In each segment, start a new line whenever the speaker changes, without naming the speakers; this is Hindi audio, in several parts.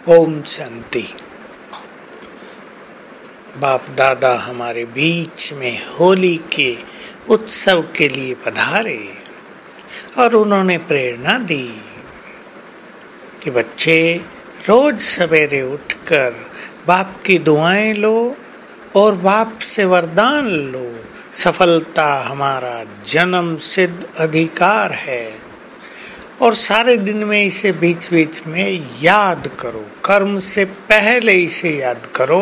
ओम शांति। बाप दादा हमारे बीच में होली के उत्सव के लिए पधारे और उन्होंने प्रेरणा दी कि बच्चे रोज सवेरे उठकर बाप की दुआएं लो और बाप से वरदान लो। सफलता हमारा जन्म सिद्ध अधिकार है और सारे दिन में इसे बीच बीच में याद करो। कर्म से पहले इसे याद करो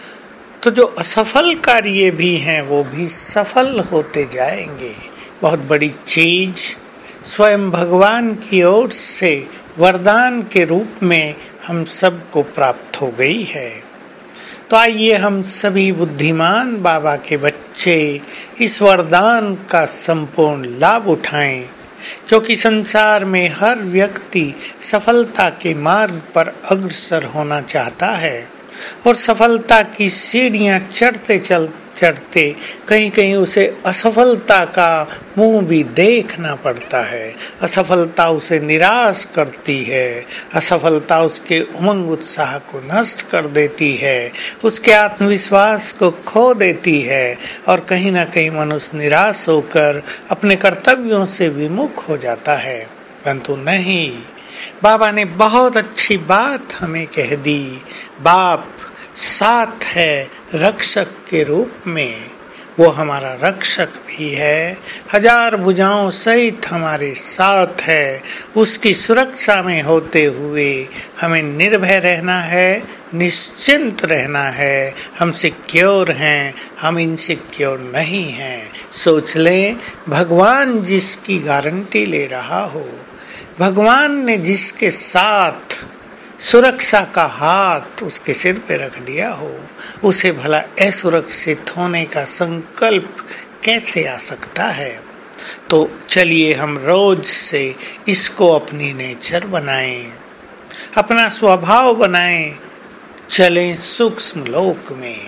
तो जो असफल कार्य भी हैं वो भी सफल होते जाएंगे। बहुत बड़ी चीज स्वयं भगवान की ओर से वरदान के रूप में हम सबको प्राप्त हो गई है। तो आइए हम सभी बुद्धिमान बाबा के बच्चे इस वरदान का संपूर्ण लाभ उठाएं, क्योंकि संसार में हर व्यक्ति सफलता के मार्ग पर अग्रसर होना चाहता है और सफलता की सीढ़ियां चढ़ते चढ़ते कहीं कहीं उसे असफलता का मुंह भी देखना पड़ता है। असफलता उसे निराश करती है, असफलता उसके उमंग उत्साह को नष्ट कर देती है, उसके आत्मविश्वास को खो देती है और कहीं ना कहीं मनुष्य निराश होकर अपने कर्तव्यों से विमुख हो जाता है। परंतु नहीं, बाबा ने बहुत अच्छी बात हमें कह दी। बाप साथ है रक्षक के रूप में, वो हमारा रक्षक भी है, हजार भुजाओं सहित हमारे साथ है। उसकी सुरक्षा में होते हुए हमें निर्भय रहना है, निश्चिंत रहना है। हम सिक्योर हैं, हम इनसिक्योर नहीं हैं। सोच लें, भगवान जिसकी गारंटी ले रहा हो, भगवान ने जिसके साथ सुरक्षा का हाथ उसके सिर पे रख दिया हो, उसे भला असुरक्षित होने का संकल्प कैसे आ सकता है। तो चलिए हम रोज से इसको अपनी नेचर बनाएं, अपना स्वभाव बनाएं, चलें सूक्ष्म लोक में।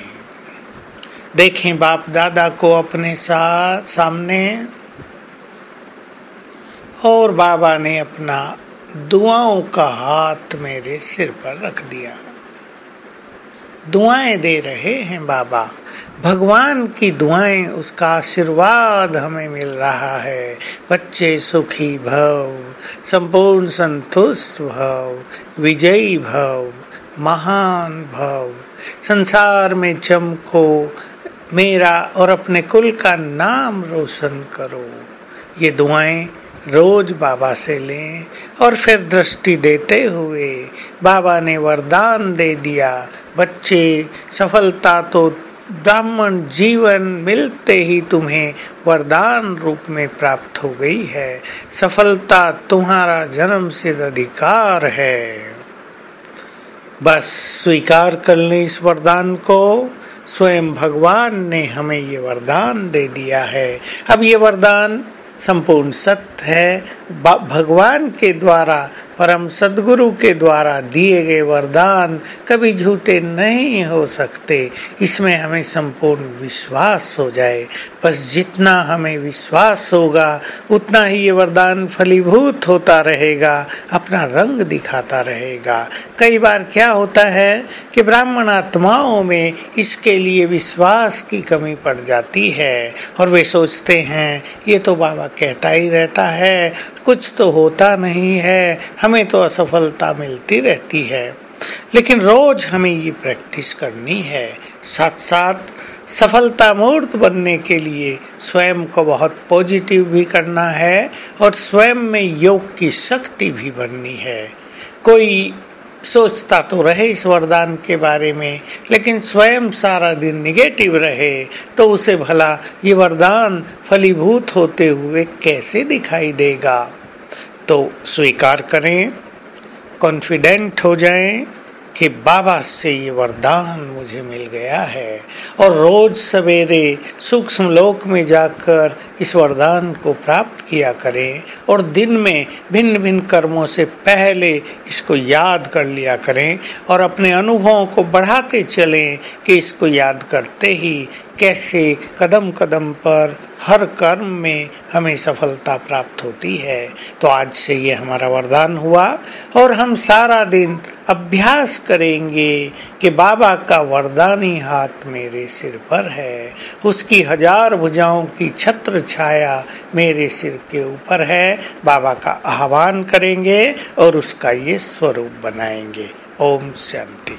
देखें बाप दादा को अपने सामने और बाबा ने अपना दुआओं का हाथ मेरे सिर पर रख दिया। दुआएं दे रहे हैं बाबा, भगवान की दुआएं, उसका आशीर्वाद हमें मिल रहा है। बच्चे सुखी भव, संपूर्ण संतुष्ट भव, विजयी भव, महान भव, संसार में चमको, मेरा और अपने कुल का नाम रोशन करो। ये दुआएं रोज बाबा से लें और फिर दृष्टि देते हुए बाबा ने वरदान दे दिया। बच्चे, सफलता तो ब्राह्मण जीवन मिलते ही तुम्हें वरदान रूप में प्राप्त हो गई है। सफलता तुम्हारा जन्म सिद्ध अधिकार है। बस स्वीकार कर लें इस वरदान को। स्वयं भगवान ने हमें ये वरदान दे दिया है। अब ये वरदान संपूर्ण सत्य है। भगवान के द्वारा, परम सद्गुरु के द्वारा दिए गए वरदान कभी झूठे नहीं हो सकते। इसमें हमें संपूर्ण विश्वास हो जाए। बस जितना हमें विश्वास होगा उतना ही ये वरदान फलीभूत होता रहेगा, अपना रंग दिखाता रहेगा। कई बार क्या होता है कि ब्राह्मण आत्माओं में इसके लिए विश्वास की कमी पड़ जाती है और वे सोचते हैं ये तो बाबा कहता ही रहता है, कुछ तो होता नहीं है, हमें तो असफलता मिलती रहती है। लेकिन रोज हमें ये प्रैक्टिस करनी है। साथ साथ सफलता मूर्त बनने के लिए स्वयं को बहुत पॉजिटिव भी करना है और स्वयं में योग की शक्ति भी बननी है। कोई सोचता तो रहे इस वरदान के बारे में, लेकिन स्वयं सारा दिन निगेटिव रहे तो उसे भला ये वरदान फलीभूत होते हुए कैसे दिखाई देगा। तो स्वीकार करें, कॉन्फिडेंट हो जाएं कि बाबा से ये वरदान मुझे मिल गया है और रोज सवेरे सूक्ष्म लोक में जाकर इस वरदान को प्राप्त किया करें और दिन में भिन्न भिन्न कर्मों से पहले इसको याद कर लिया करें और अपने अनुभवों को बढ़ाते चलें कि इसको याद करते ही कैसे कदम कदम पर हर कर्म में हमें सफलता प्राप्त होती है। तो आज से ये हमारा वरदान हुआ और हम सारा दिन अभ्यास करेंगे कि बाबा का वरदानी हाथ मेरे सिर पर है, उसकी 1000 भुजाओं की छत्र छाया मेरे सिर के ऊपर है। बाबा का आह्वान करेंगे और उसका ये स्वरूप बनाएंगे। ओम शांति।